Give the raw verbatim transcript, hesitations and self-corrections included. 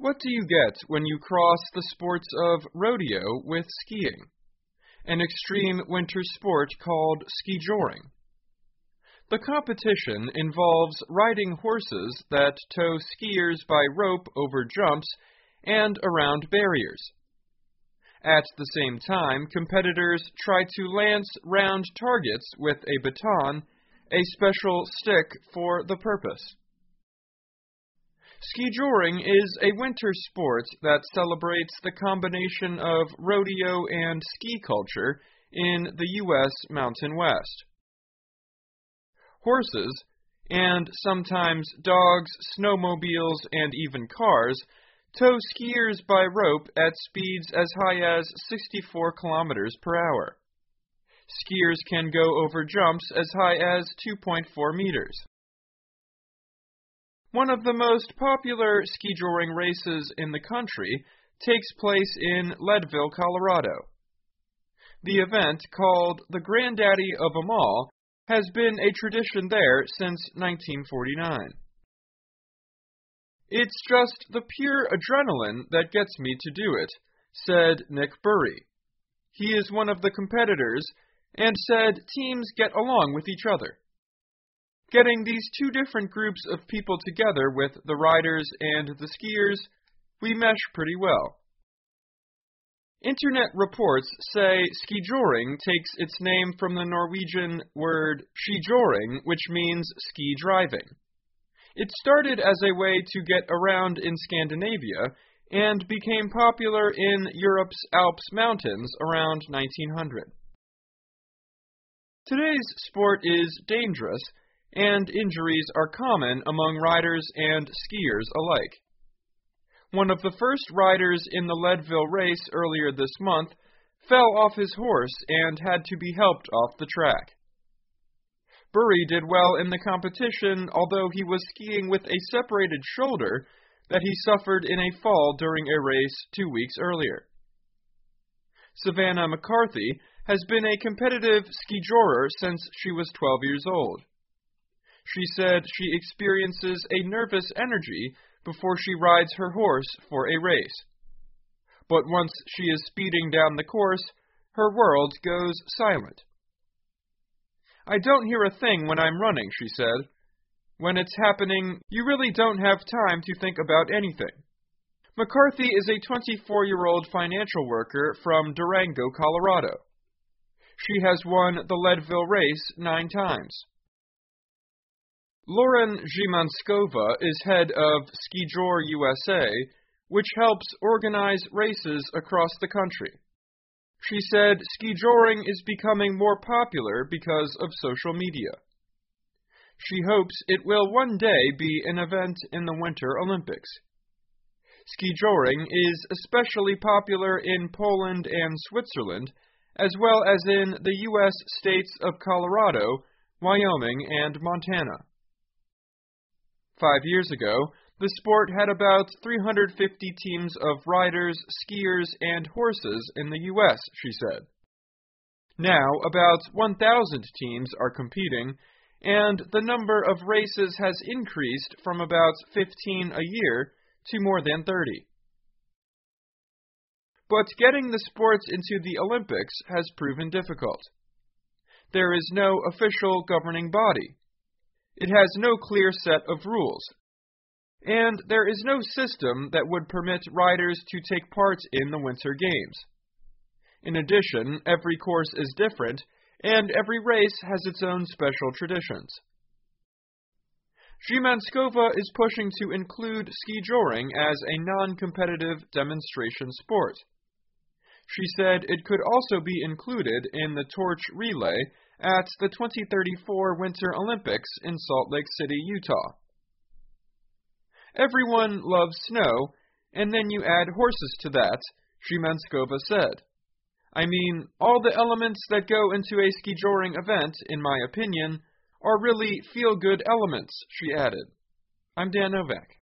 What do you get when you cross the sports of rodeo with skiing, an extreme winter sport called ski joring? The competition involves riding horses that tow skiers by rope over jumps and around barriers. At the same time, competitors try to lance round targets with a baton, a special stick for the purpose. Ski joring is a winter sport that celebrates the combination of rodeo and ski culture in the U S Mountain West. Horses, and sometimes dogs, snowmobiles, and even cars, tow skiers by rope at speeds as high as sixty-four kilometers per hour. Skiers can go over jumps as high as two point four meters. One of the most popular ski joring races in the country takes place in Leadville, Colorado. The event, called the Granddaddy of 'em All, has been a tradition there since nineteen forty-nine. "It's just the pure adrenaline that gets me to do it," said Nick Burry. He is one of the competitors and said teams get along with each other. Getting these two different groups of people together with the riders and the skiers, we mesh pretty well. Internet reports say ski joring takes its name from the Norwegian word skijoring, which means ski driving. It started as a way to get around in Scandinavia and became popular in Europe's Alps mountains around nineteen hundred. Today's sport is dangerous, and injuries are common among riders and skiers alike. One of the first riders in the Leadville race earlier this month fell off his horse and had to be helped off the track. Burry did well in the competition, although he was skiing with a separated shoulder that he suffered in a fall during a race two weeks earlier. Savannah McCarthy has been a competitive ski jorer since she was twelve years old. She said she experiences a nervous energy before she rides her horse for a race. But once she is speeding down the course, her world goes silent. "I don't hear a thing when I'm running," she said. "When it's happening, you really don't have time to think about anything." McCarthy is a twenty-four-year-old financial worker from Durango, Colorado. She has won the Leadville race nine times. Lauren Zimanskova is head of Ski Jour U S A, which helps organize races across the country. She said ski joring is becoming more popular because of social media. She hopes it will one day be an event in the Winter Olympics. Ski joring is especially popular in Poland and Switzerland, as well as in the U S states of Colorado, Wyoming, and Montana. Five years ago, the sport had about three hundred fifty teams of riders, skiers, and horses in the U S, she said. Now, about one thousand teams are competing, and the number of races has increased from about fifteen a year to more than thirty. But getting the sports into the Olympics has proven difficult. There is no official governing body. It has no clear set of rules. And there is no system that would permit riders to take part in the Winter Games. In addition, every course is different, and every race has its own special traditions. Zimanskova is pushing to include ski joring as a non-competitive demonstration sport. She said it could also be included in the torch relay at the twenty thirty-four Winter Olympics in Salt Lake City, Utah. "Everyone loves snow, and then you add horses to that," Zimanskova said. "I mean, all the elements that go into a ski joring event, in my opinion, are really feel-good elements," she added. I'm Dan Novak.